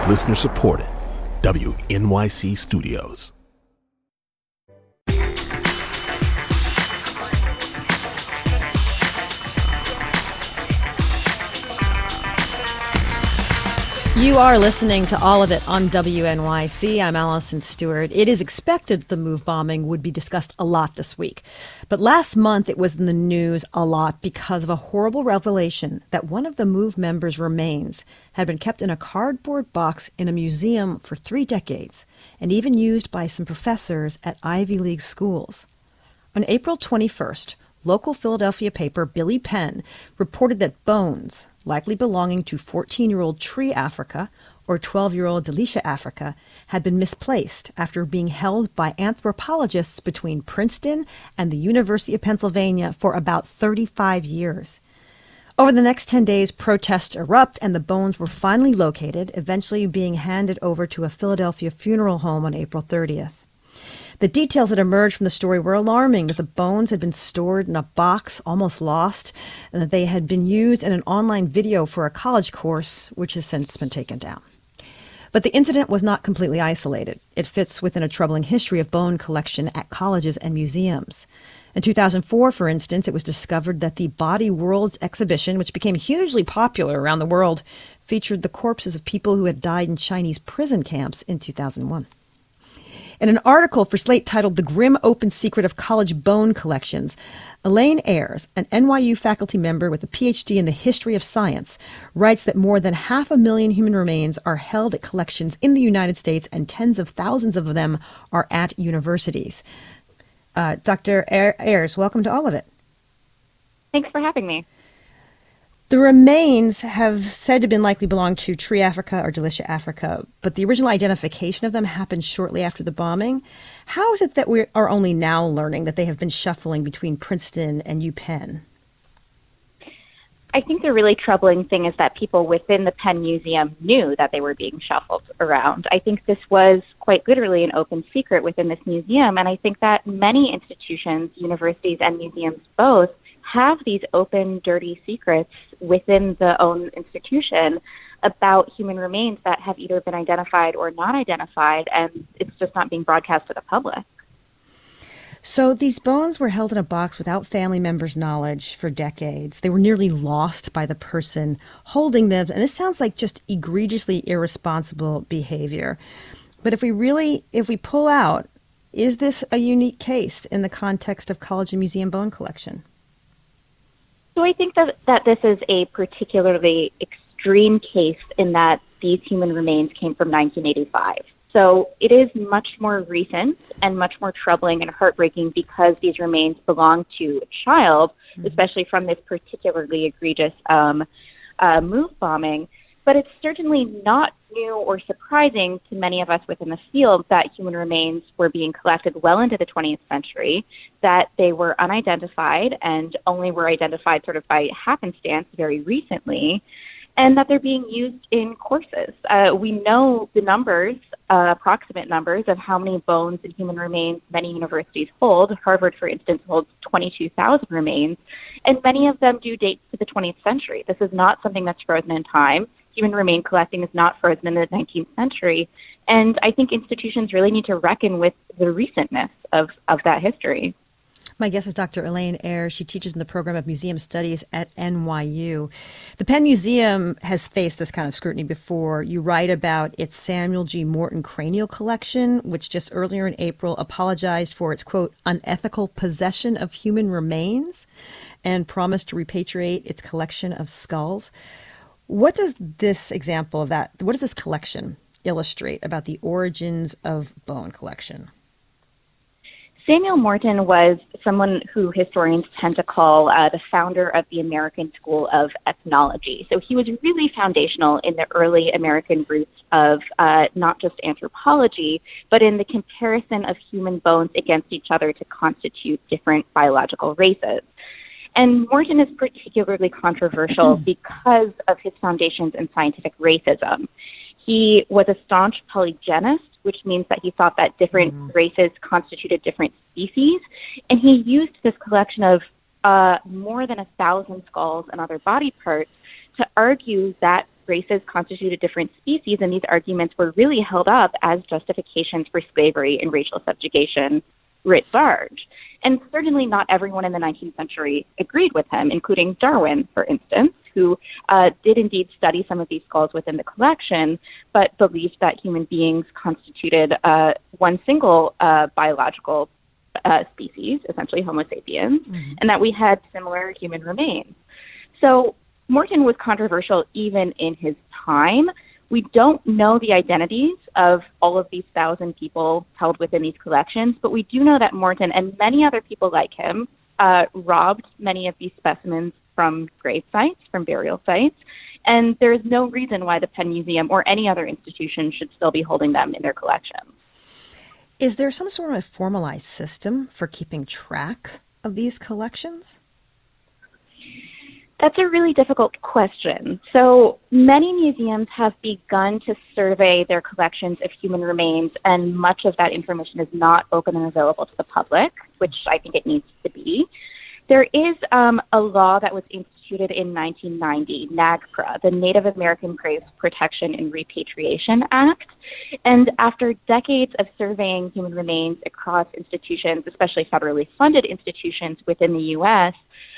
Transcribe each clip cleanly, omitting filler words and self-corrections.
Listener supported. WNYC Studios. You are listening to All of It on WNYC. I'm Allison Stewart. It is expected the MOVE bombing would be discussed a lot this week. But last month it was in the news a lot because of a horrible revelation that one of the MOVE members' remains had been kept in a cardboard box in a museum for 3 decades and even used by some professors at Ivy League schools. On April 21st, local Philadelphia paper Billy Penn reported that bones, likely belonging to 14-year-old Tree Africa or 12-year-old Delisha Africa, had been misplaced after being held by anthropologists between Princeton and the University of Pennsylvania for about 35 years. Over the next 10 days, protests erupt and the bones were finally located, eventually being handed over to a Philadelphia funeral home on April 30th. The details that emerged from the story were alarming, that the bones had been stored in a box, almost lost, and that they had been used in an online video for a college course, which has since been taken down. But the incident was not completely isolated. It fits within a troubling history of bone collection at colleges and museums. In 2004, for instance, it was discovered that the Body Worlds exhibition, which became hugely popular around the world, featured the corpses of people who had died in Chinese prison camps in 2001. In an article for Slate titled The Grim Open Secret of College Bone Collections, Elaine Ayres, an NYU faculty member with a PhD in the history of science, writes that more than 500,000 human remains are held at collections in the United States and tens of thousands of them are at universities. Dr. Ayres, welcome to All of It. Thanks for having me. The remains have said to have been likely belong to Tree Africa or Delisha Africa, but the original identification of them happened shortly after the bombing. How is it that we are only now learning that they have been shuffling between Princeton and UPenn? I think the really troubling thing is that people within the Penn Museum knew that they were being shuffled around. I think this was quite literally an open secret within this museum, and I think that many institutions, universities and museums both, have these open, dirty secrets within the own institution about human remains that have either been identified or not identified, and it's just not being broadcast to the public. So these bones were held in a box without family members' knowledge for decades. They were nearly lost by the person holding them, and this sounds like just egregiously irresponsible behavior. But if we pull out, is this a unique case in the context of college and museum bone collection? So I think that this is a particularly extreme case in that these human remains came from 1985. So it is much more recent and much more troubling and heartbreaking because these remains belong to a child, especially from this particularly egregious MOVE bombing. But it's certainly not new or surprising to many of us within the field that human remains were being collected well into the 20th century, that they were unidentified and only were identified sort of by happenstance very recently, and that they're being used in courses. We know the numbers, approximate numbers, of how many bones and human remains many universities hold. Harvard, for instance, holds 22,000 remains, and many of them do date to the 20th century. This is not something that's frozen in time. Human remain collecting is not frozen in the 19th century. And I think institutions really need to reckon with the recentness of that history. My guest is Dr. Elaine Ayres. She teaches in the program of museum studies at NYU. The Penn Museum has faced this kind of scrutiny before. You write about its Samuel G. Morton cranial collection, which just earlier in April apologized for its, quote, unethical possession of human remains and promised to repatriate its collection of skulls. What does this example of that, what does this collection illustrate about the origins of bone collection? Samuel Morton was someone who historians tend to call the founder of the American School of Ethnology. So he was really foundational in the early American roots of not just anthropology, but in the comparison of human bones against each other to constitute different biological races. And Morton is particularly controversial because of his foundations in scientific racism. He was a staunch polygenist, which means that he thought that different races constituted different species. And he used this collection of more than 1,000 skulls and other body parts to argue that races constituted different species, and these arguments were really held up as justifications for slavery and racial subjugation writ large. And certainly not everyone in the 19th century agreed with him, including Darwin, for instance, who did indeed study some of these skulls within the collection, but believed that human beings constituted one single biological species, essentially Homo sapiens, and that we had similar human remains. So Morton was controversial even in his time. We don't know the identities of all of these 1,000 people held within these collections, but we do know that Morton and many other people like him robbed many of these specimens from grave sites, from burial sites, and there is no reason why the Penn Museum or any other institution should still be holding them in their collections. Is there some sort of a formalized system for keeping track of these collections? That's a really difficult question. So many museums have begun to survey their collections of human remains, and much of that information is not open and available to the public, which I think it needs to be. There is a law that was instituted in 1990, NAGPRA, the Native American Graves Protection and Repatriation Act. And after decades of surveying human remains across institutions, especially federally funded institutions within the U.S.,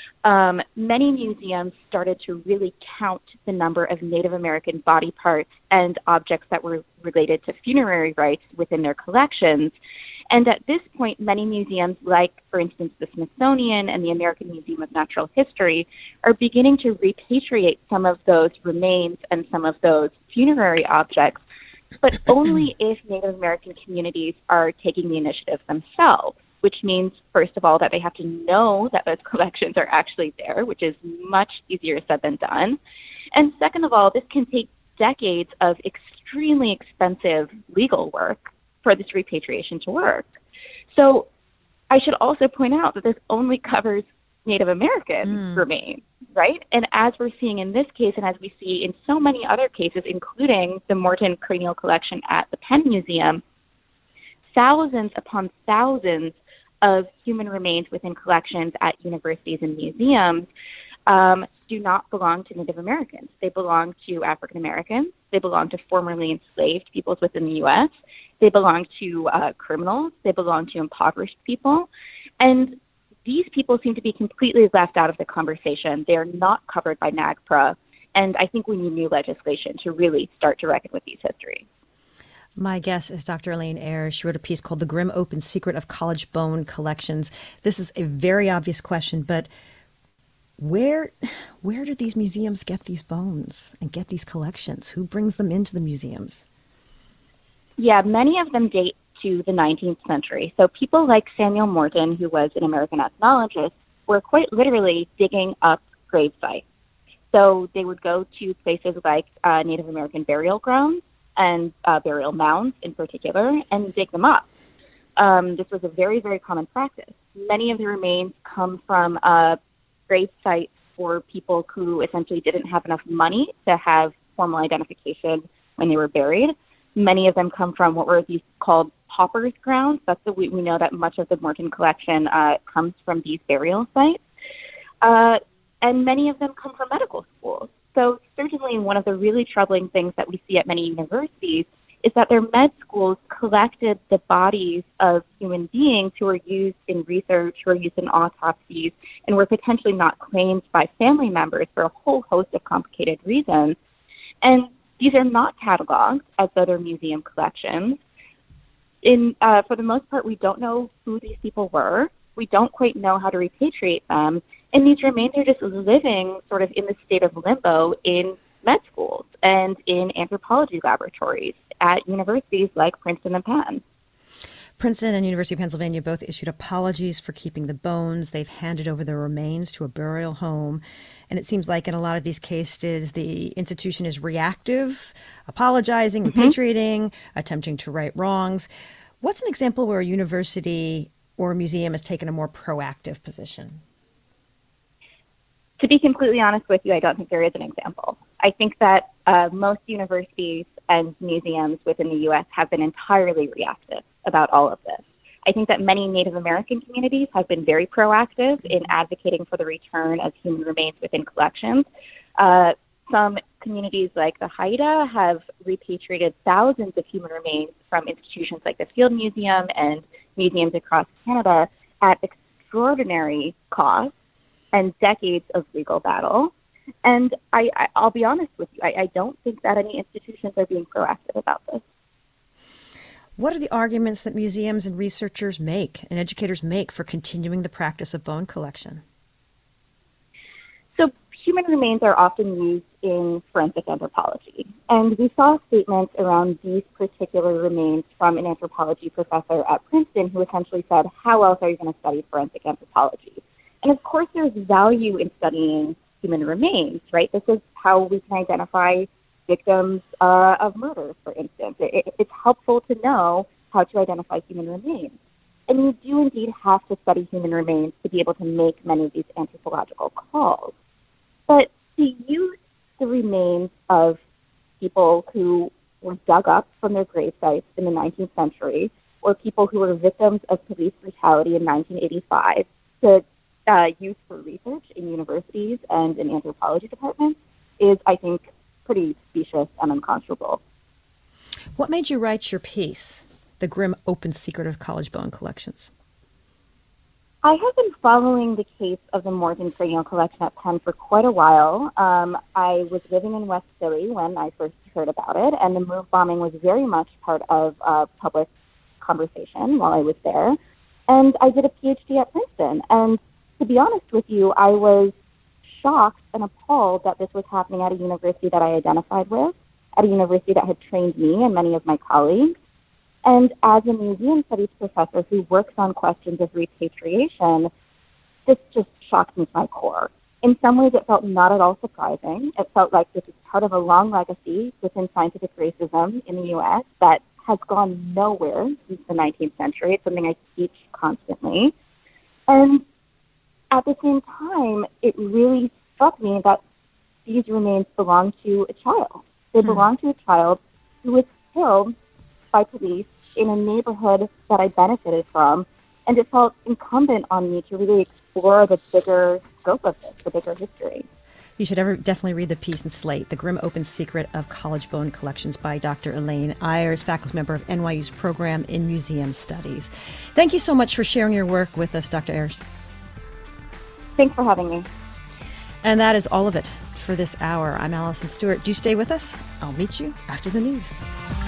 many museums started to really count the number of Native American body parts and objects that were related to funerary rites within their collections. And at this point, many museums, like, for instance, the Smithsonian and the American Museum of Natural History, are beginning to repatriate some of those remains and some of those funerary objects, but only if Native American communities are taking the initiative themselves, which means, first of all, that they have to know that those collections are actually there, which is much easier said than done. And second of all, this can take decades of extremely expensive legal work for this repatriation to work. So I should also point out that this only covers Native American remains, right? And as we're seeing in this case, and as we see in so many other cases, including the Morton Cranial Collection at the Penn Museum, thousands upon thousands of human remains within collections at universities and museums do not belong to Native Americans. They belong to African Americans. They belong to formerly enslaved peoples within the U.S. They belong to criminals. They belong to impoverished people. And these people seem to be completely left out of the conversation. They are not covered by NAGPRA. And I think we need new legislation to really start to reckon with these histories. My guest is Dr. Elaine Ayres. She wrote a piece called The Grim Open Secret of College Bone Collections. This is a very obvious question, but where do these museums get these bones and get these collections? Who brings them into the museums? Yeah, many of them date to the 19th century. So people like Samuel Morton, who was an American ethnologist, were quite literally digging up grave sites. So they would go to places like Native American burial grounds and burial mounds in particular, and dig them up. This was a very, very common practice. Many of the remains come from grave sites for people who essentially didn't have enough money to have formal identification when they were buried. Many of them come from what were these called paupers' grounds. We know that much of the Morton collection comes from these burial sites. And many of them come from medical schools. So certainly one of the really troubling things that we see at many universities is that their med schools collected the bodies of human beings who were used in research, who were used in autopsies, and were potentially not claimed by family members for a whole host of complicated reasons. And these are not cataloged as though they're museum collections. For the most part, we don't know who these people were. We don't quite know how to repatriate them. And these remains are just living sort of in the state of limbo in med schools and in anthropology laboratories at universities like Princeton and Penn. Princeton and University of Pennsylvania both issued apologies for keeping the bones. They've handed over the remains to a burial home. And it seems like in a lot of these cases, the institution is reactive, apologizing, repatriating, attempting to right wrongs. What's an example where a university or a museum has taken a more proactive position? To be completely honest with you, I don't think there is an example. I think that most universities and museums within the U.S. have been entirely reactive about all of this. I think that many Native American communities have been very proactive in advocating for the return of human remains within collections. Some communities like the Haida have repatriated thousands of human remains from institutions like the Field Museum and museums across Canada at extraordinary cost and decades of legal battle. And I'll be honest with you, I don't think that any institutions are being proactive about this. What are the arguments that museums and researchers make and educators make for continuing the practice of bone collection? So human remains are often used in forensic anthropology. And we saw statements around these particular remains from an anthropology professor at Princeton who essentially said, how else are you going to study forensic anthropology? And of course, there's value in studying human remains, right? This is how we can identify victims of murder, for instance. It's helpful to know how to identify human remains. And you do indeed have to study human remains to be able to make many of these anthropological calls. But to use the remains of people who were dug up from their grave sites in the 19th century, or people who were victims of police brutality in 1985 to use for research in universities and in anthropology departments is, I think, pretty specious and unconscionable. What made you write your piece, The Grim Open Secret of College Bone Collections? I have been following the case of the Morgan Cranial Collection at Penn for quite a while. I was living in West Philly when I first heard about it, and the move bombing was very much part of public conversation while I was there. And I did a PhD at Princeton. And to be honest with you, I was shocked and appalled that this was happening at a university that I identified with, at a university that had trained me and many of my colleagues. And as a museum studies professor who works on questions of repatriation, this just shocked me to my core. In some ways, it felt not at all surprising. It felt like this is part of a long legacy within scientific racism in the U.S. that has gone nowhere since the 19th century. It's something I teach constantly. And at the same time, it really struck me that these remains belong to a child. They belong to a child who was killed by police in a neighborhood that I benefited from, and it felt incumbent on me to really explore the bigger scope of this, the bigger history. You should definitely read the piece in Slate, The Grim Open Secret of College Bone Collections by Dr. Elaine Ayers, faculty member of NYU's program in museum studies. Thank you so much for sharing your work with us, Dr. Ayers. Thanks for having me. And that is all of it for this hour. I'm Allison Stewart. Do stay with us. I'll meet you after the news.